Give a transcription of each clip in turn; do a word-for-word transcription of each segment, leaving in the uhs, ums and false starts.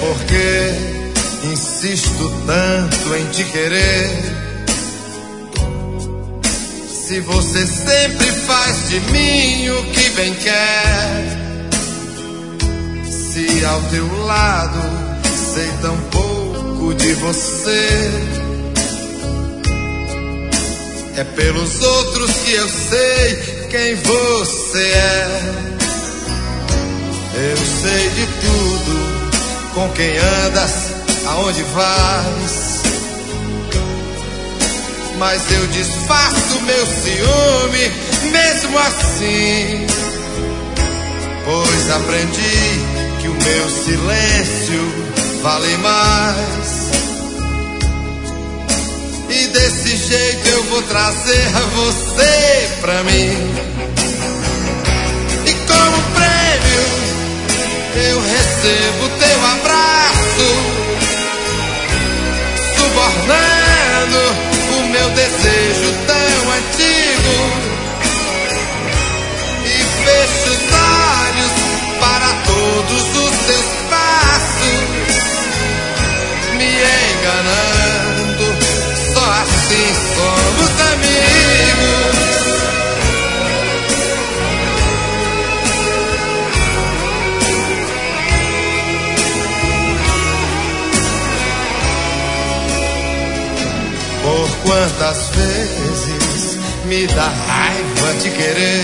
por que insisto tanto em te querer. Se você sempre faz de mim o que bem quer. Se ao teu lado sei tão pouco de você. É pelos outros que eu sei quem você é. Eu sei de tudo, com quem andas, aonde vais. Mas eu disfarço meu ciúme mesmo assim. Pois aprendi que o meu silêncio vale mais. E desse jeito eu vou trazer você pra mim. E como prêmio eu recebo teu abraço, subornando o meu desejo tão antigo. E fecho os olhos para todos os teus passos, me enganando. Só assim somos amigos. Por quantas vezes me dá raiva te querer,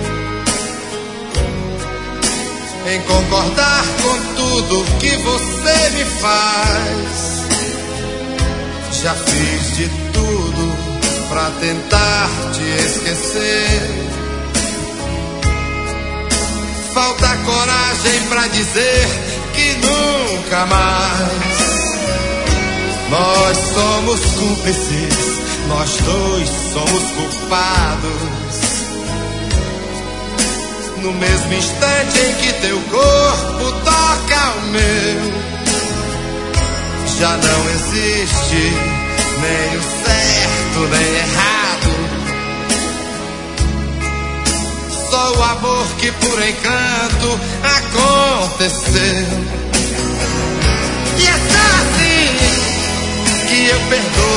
em concordar com tudo que você me faz. Já fiz de tudo pra tentar te esquecer. Falta coragem pra dizer que nunca mais. Nós somos cúmplices, nós dois somos culpados. No mesmo instante em que teu corpo toca o meu, já não existe nem o certo nem errado. Só o amor que por encanto aconteceu. E é só assim que eu perdoo